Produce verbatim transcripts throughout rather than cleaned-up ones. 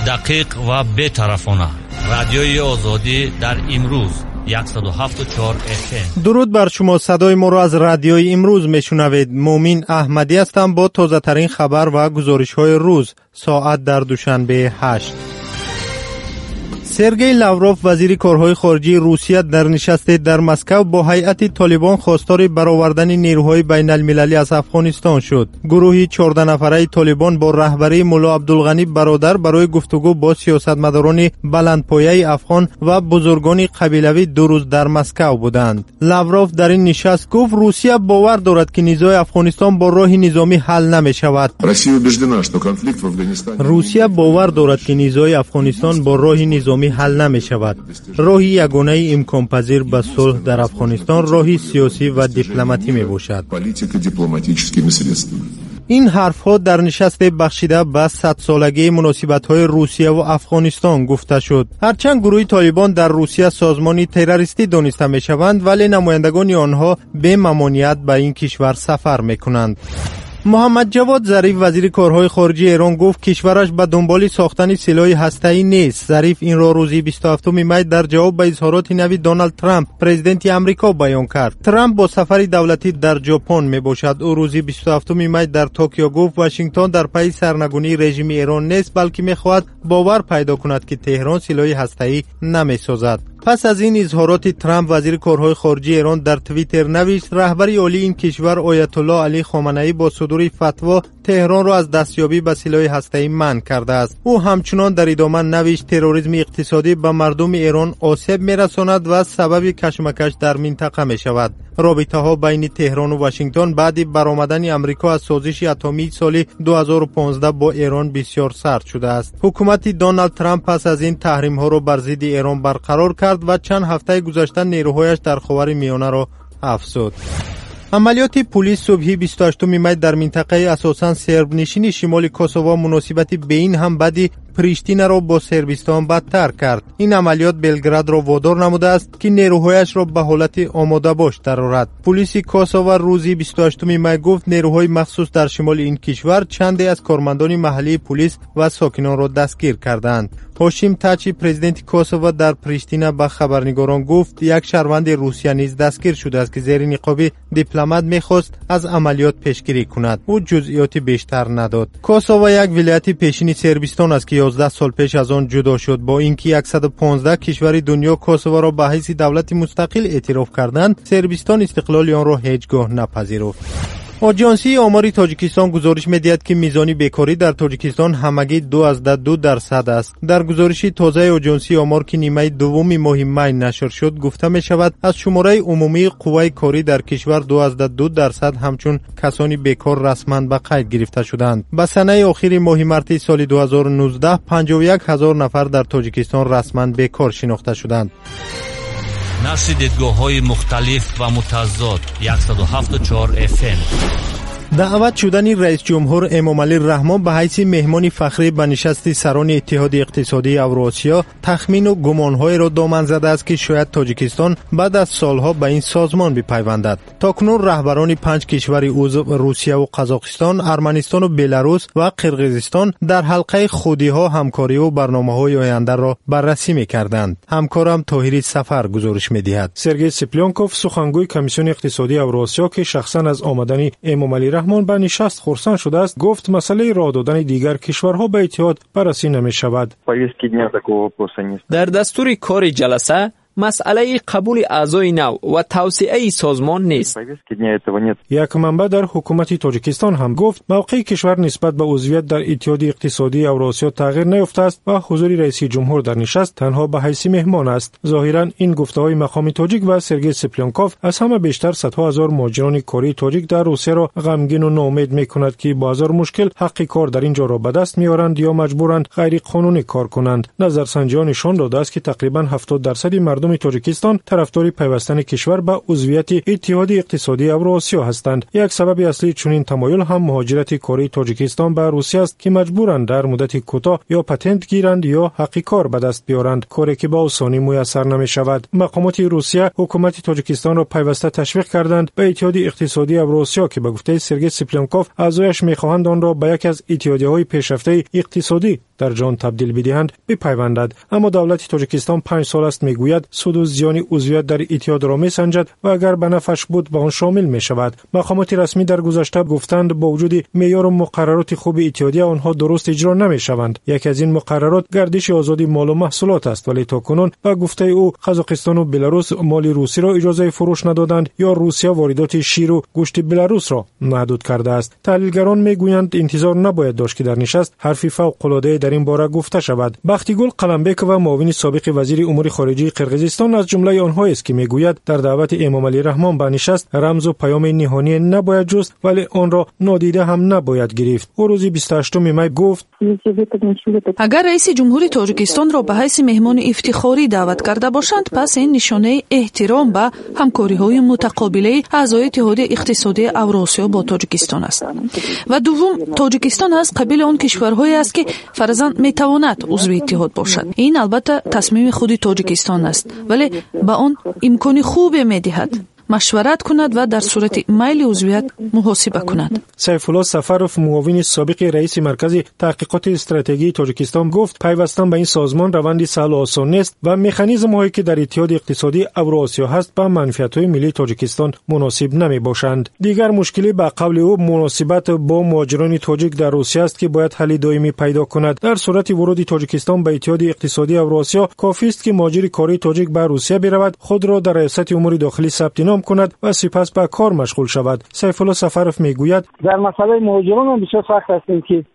دقیق و بی‌طرفانه. رادیوی آزادی در امروز صد و هفت و چهار اف ام. درود بر شما. صدای ما را از رادیوی امروز میشنوید. مومین احمدی هستم با تازه ترین خبر و گزارش های روز. ساعت در دوشنبه هشت. سرگئی لاوروف وزیر کارهای خارجی روسیه در نشست در مسکو با هیئت طالبان خواستار برآوردن نیروهای بین المللی از افغانستان شد. گروهی چهارده نفره طالبان با رهبری مولا عبدالغنی برادر برای گفتگو با سیاستمداران بلندپایه افغان و بزرگان قبیلوی دو روز در مسکو بودند. لاوروف در این نشست گفت روسیه باور دارد که نزاع افغانستان با راه نظامی حل نمی شود. روسیه باور دارد که نزاع افغانستان با راه نظامی حل نمی شود. راهی یگانه امکان پذیر به صلح در افغانستان راهی سیاسی و دیپلماتی می باشد. این حرفها در نشست بخشیده به صد سالگی مناسبت‌های روسیه و افغانستان گفته شد. هرچند گروه طالبان در روسیه سازمانی تروریستی دانسته می‌شوند، ولی نمایندگان آنها به ممانعت به این کشور سفر می‌کنند. محمد جواد ظریف وزیر کارهای خارجی ایران گفت کشورش به دنبال ساختن سلاح هسته‌ای نیست. ظریف این را روز بیست و هفتم می در جواب به اظهارات نوی دونالد ترامپ پرزیدنت آمریکا بیان کرد. ترامپ با سفری دولتی در ژاپن می باشد. او روز بیست و هفتم می در توکیو گفت واشنگتن در پی سرنگونی رژیم ایران نیست، بلکه می خواهد باور پیدا کند که تهران سلاح هسته‌ای نمی سازد. پس از این اظهارات ترامپ وزیر کارهای خارجی ایران در توییتر نوشت رهبری عالی این کشور آیت الله علی خامنه‌ای با صدور فتوا تهران را از دستیابی به سلاح هسته‌ای منع کرده است. او همچنان در ادامه نوشت تروریسم اقتصادی به مردم ایران آسیب می‌رساند و سبب کشمکش در منطقه می‌شود. رابطه‌ها بین تهران و واشنگتن بعد برآمدن آمریکا از سازش اتمی سال دو هزار و پانزده با ایران بسیار سرد شده است. حکومت دونالد ترامپ پس از این تحریم‌ها را بر ضد ایران برقرار کرد و چند هفته گذشته نیروهایش در خاورمیانه را افزود. عملیات پلیس صبحی بیست و هشتم می در منطقه اساساً سرب نشین شمال کوسوو مناسبت به این هم بعدی پریشتینه را با سربستان بدتر کرد. این عملیات بلگراد را وادار نموده است که نیروهایش را به حالت آماده باش درآورد. پلیس کوسوو روزی بیست و هشتم می گفت نیروهای مخصوص در شمال این کشور چندی از کارمندان محلی پلیس و ساکنان را دستگیر کردند. هاشیم تاچی پرزیدنت کوسوو در پریشتینه به خبرنگاران گفت یک شهروند روسیه نیز دستگیر شده است که زیر نقاب دیپلمات می‌خواست از عملیات پیشگیری کند. او جزئیات بیشتر نداد. کوسوو یک ولایت پیشین سربستان است که یازده سال پیش از آن جدا شد. با اینکه صد و پانزده کشور دنیا کوسوو را به حیث دولت مستقل اعتراف کردند، سربستان استقلال آن را هیچگاه نپذیرفت. آژانسی آمار تاجیکستان گزارش می‌دهد که میزان بیکاری در تاجیکستان همگی دو از دو درصد است. در گزارش تازه آژانسی آمار که نیمه دوم ماه می نشر شد گفته می‌شود از شماره عمومی قوه کاری در کشور دو از دو درصد همچون کسانی بیکار رسما به قید گرفته شدند. به سنه آخر ماه مارس سال دو هزار و نوزده پنجاه و یک هزار نفر در تاجیکستان رسما بیکار شناخته شدند. نشر دیدگاه‌های مختلف و متضاد صد و هفت و چهار اف ام. دعوت شدن رئیس جمهور امامعلی رحمان به حیث مهمان فخری به نشست سران اتحاد اقتصادی اوراسیا تخمین و گمان‌های را دامن زده است که شاید تاجیکستان بعد از سالها به این سازمان بپیوندد. تاکنون رهبران پنج کشور عضو روسیه و قزاقستان، ارمنستان و بلاروس و قرقیزستان در حلقه خودی‌ها همکاری و برنامه‌های آینده را بررسی می‌کردند. همکارم طاهری سفر گزارش می‌دهد. سرگئی سپلیانکوف سخنگوی کمیسیون اقتصادی اوراسیا که شخصاً از آمدن امامعلی رحمان به نشست خرسند شده است گفت مسئله راه دادن دیگر کشورها به اتحاد بررسی نمی شود. در دستور کار جلسه مسئله قبول اعضای نو و توسعه سازمان نیست. یک منبع در حکومت تاجیکستان هم گفت موقع کشور نسبت به عضویت در اتحاد اقتصادی اوراسیا تغییر نیافته است و حضور رئیس جمهور در نشست تنها به حیث مهمان است. ظاهرا این گفته‌های مقام تاجیک و سرگئی سپلیانکوف از همه بیشتر صدها هزار مهاجران کاری تاجیک در روسیه را غمگین و ناامید می‌کند که با هزار مشکل حق کار در اینجا را به دست می‌آورند یا مجبورند غیر قانونی کار کنند. نظرسنجی‌ها نشان داده است که تقریباً هفتاد درصد مردم تاجیکستان طرفدار پیوستن کشور به عضویت اتحاد اقتصادی اوراسیا هستند. یک سبب اصلی چنین تمایل هم مهاجرت کاری تاجیکستان به روسیه است که مجبورند در مدت کوتاه یا پتنت گیرند یا حق کار به دست بیارند، کاری که به آسانی میسر نمی شود. مقامات روسیه حکومت تاجیکستان را پیوسته تشویق کردند به اتحاد اقتصادی اوراسیا که به گفته سرگئی سپلیانکوف اعضایش میخواهند آن را به یک از اتحادیه‌های پیشرفته اقتصادی در جان تبدیل بدهند بپیوندد. اما دولت تاجیکستان پنج سال است میگوید سود و زیان عضویت در اتحاد را میسنجد و اگر به نفعش بود به آن شامل می شود. مقامات رسمی در گذشته گفتند با وجود معیار و مقررات خوب اتحادیه آنها درست اجرا نمی شوند. یکی از این مقررات گردش آزادی مال و محصولات است، ولی تاکنون به گفته او قزاقستان و بلاروس مال روسی را اجازه فروش ندادند یا روسیه واردات شیر و گوشت بلاروس را محدود کرده است. تحلیلگران میگویند انتظار نباید داشت که در نشست حرفی فوق العاده در این باره گفته شود. بختیگل قلمبک و معاون سابق وزیر امور خارجه قرقیزستان از جمله آنها است که میگوید در دعوت امامعلی رحمان به نشست رمز و پیام نهانی نباید جست، ولی آن را نادیده هم نباید گرفت. او روز بیست و هشتم می گفت اگر رئیس جمهور تاجیکستان را به حیث مهمان افتخاری دعوت کرده باشند، پس این نشانه احترام به همکاری‌های متقابل اعضای اتحاد اقتصادی اوراسیا با تاجیکستان است. و دوم، تاجیکستان از قبیل آن کشورهایی است که فرضاً میتواند عضو اتحاد باشد. این البته تصمیم خود تاجیکستان است، ولی به آن امکان خوب میدهد مشورت کند و در صورت میل عضویت محاسبه کند. سیف الله سفروف معاون سابق رئیس مرکز تحقیقات استراتژی تاجیکستان گفت پیوستن به این سازمان روندی سهل و آسان نیست و مکانیزم هایی که در اتحاد اقتصادی اوراسیا هست با منفعت های ملی تاجیکستان مناسب نمی باشند. دیگر مشکلی به قول او مناسبت با مهاجران تاجیک در روسیه است که باید حل دائمی پیدا کند. در صورت ورود تاجیکستان به اتحاد اقتصادی اوراسیا کافی است که مهاجر کاری تاجیک به روسیه برود، خود را در ریاست امور داخلی ثبت نام کند و سپس به کار مشغول شود. سیف الله سفروف میگوید در مسئله مهاجران هم بسیار سخت هستیم که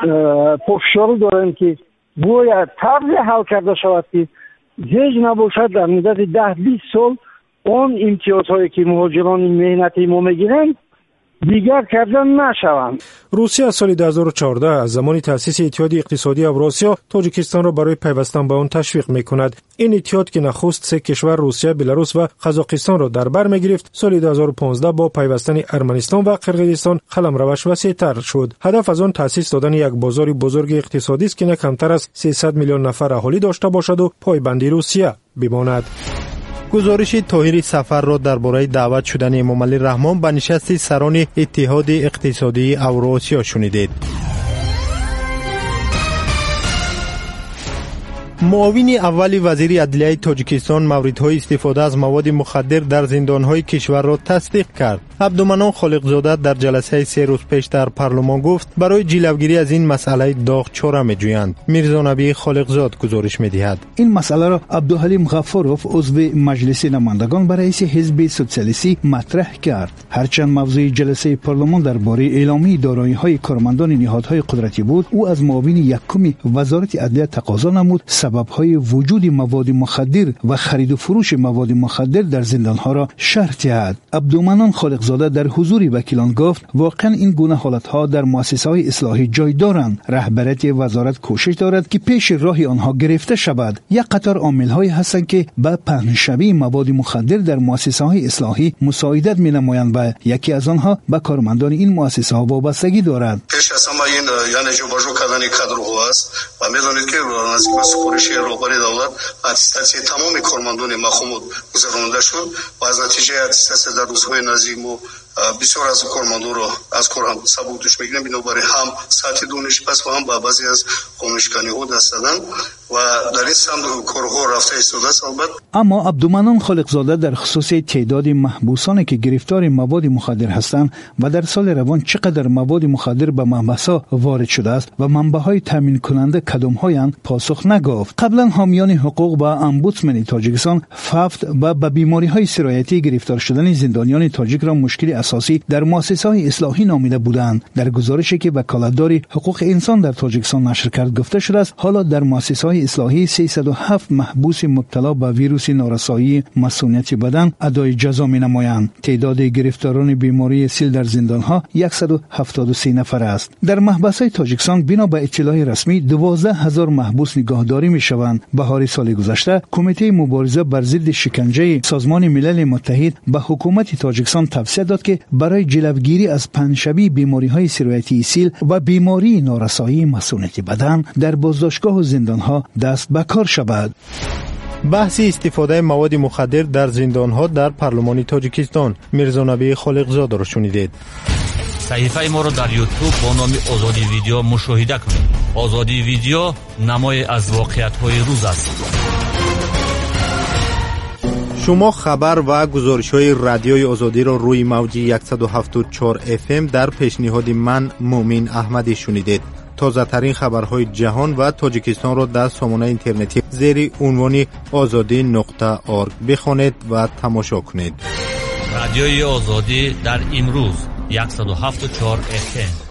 پافشاری داریم که باید طرز حل کرده شود که زیج نباشد در مدت ده بیست سال اون امتیازهایی که مهاجران مهنتی ما میگیرند دیگر کردن نشوند. روسیه از سال دو هزار و چهارده از زمان تأسیس اتحاد اقتصادی اوراسیا تاجیکستان را برای پیوستن به آن تشویق میکند. این اتحاد که نخست سه کشور روسیه، بلاروس و قزاقستان را در بر میگرفت، سال دو هزار و پانزده با پیوستن ارمنستان و قرقیزستان قلمروش وسیع‌تر شد. هدف از آن تأسیس دادن یک بازار بزرگ اقتصادی است که نه کمتر از سیصد میلیون نفر اهالی داشته باشد و پایبندی روسیه بماند. گزارش طاهر سفر را درباره دعوت شدن امامعلی رحمان به نشست سران اتحاد اقتصادی اوراسیا شنیدید. معاون اول وزیر عدلیه تاجیکستان موردهای استفاده از مواد مخدر در زندانهای کشور را تصدیق کرد. عبدالمنان خالقزاده در جلسه سه روز پیش در پارلمان گفت برای جلوگیری از این مسئله داغ چاره می‌جویند. میرزا نبی خالقزاد گزارش می‌دهد. این مسئله را عبدالحلیم غفاروف عضو مجلس نمایندگان برای رئیس حزب سوسیالیستی مطرح کرد. هرچند موضوع جلسه پارلمان درباره اعلامیه دارایی‌های کارمندان نهادهای قدرتی بود، او از معاون یکم وزارت عدلیه تقاضا نمود سبب‌های وجود مواد مخدر و خرید و فروش مواد مخدر در زندان‌ها را شرح دهد. عبدالمنان خالقزاده در حضور وکیلان گفت واقعا این گونه حالت‌ها در مؤسسه‌های اصلاحی جای دارند. رهبریت وزارت کوشش دارد که پیش راه آنها گرفته شود. یک قطار عامل‌هایی هستند که به پهن‌شوی مواد مخدر در مؤسسه‌های اصلاحی مساعدت می‌نمایند و یکی از آنها به کارمندان این مؤسسه‌ها وابستگی دارد. پیش از همه این یعنی جوبجو کردن کادرها است و می‌دانید که نزدیک سپارش رهبری دولت اتستاسیون تمام کارمندان مخمود گذرانده شد و از نتیجه اتستاسیون در روزهای نزدیک ما بسیار از کارمندان را از کار هم سبک دوش میگیریم، بنابراین هم سطح دانش پس و هم با بعضی از قانونشکنی ها دست دادن و در این سمت کارها رفته ایستاده است. البته اما عبدالمنان خالقزاده در خصوص تعداد محبوسانی که گرفتار مواد مخدر هستند و در سال روان چقدر مواد مخدر به محبس‌ها وارد شده است و منبع‌های تامین کننده کدام‌هایند پاسخ نگفت. قبلا حامیان حقوق با امبودسمن تاجیکستان ففت و به بیماری‌های سرایتی گرفتار شدن زندانیان تاجیک را مشکل اساسی در مؤسسه‌های اصلاحی نامیده بودند. در گزارشی که وکالتدار حقوق انسان در تاجیکستان نشر کرد گفته شده است حالا در مؤسسه‌های اصلاحی سیصد و هفت محبوس مبتلا به ویروس نارسایی مسئولیت بدن ادای جزا می‌نمایند. تعداد گرفتاران بیماری سیل در زندان‌ها صد و هفتاد و سه نفر است. در محبس‌های تاجیکستان بنا به اطلاع رسمی دوازده هزار محبوس نگهداری می‌شوند. بهار سال گذشته کمیته مبارزه بر ضد شکنجه سازمان ملل متحد به حکومت تاجیکستان توصیه داد که برای جلوگیری از پنشبی بیماری‌های سرایتی سیل و بیماری نارسایی مسئولیت بدن در بازداشتگاه و زندان‌ها دست به کار شود. بحث استفاده مواد مخدر در زندان‌ها در پارلمان تاجیکستان. میرزا نبی خالقزاده را شنیدید. صحیفه ما را در یوتیوب با نام آزادی ویدیو مشاهده کنید. آزادی ویدیو نمای از واقعیت‌های روز است. شما خبر و گزارش‌های رادیوی آزادی را روی موج صد و هفتاد و چهار اف ام در پیشنهاد من مومن احمدی شنیدید. تازه ترین خبرهای جهان و تاجیکستان را در سامانه اینترنتی زیر عنوان آزادی نقطه ارگ بخوانید و تماشا کنید. رادیوی آزادی در امروز صد و هفتاد و چهار اف ام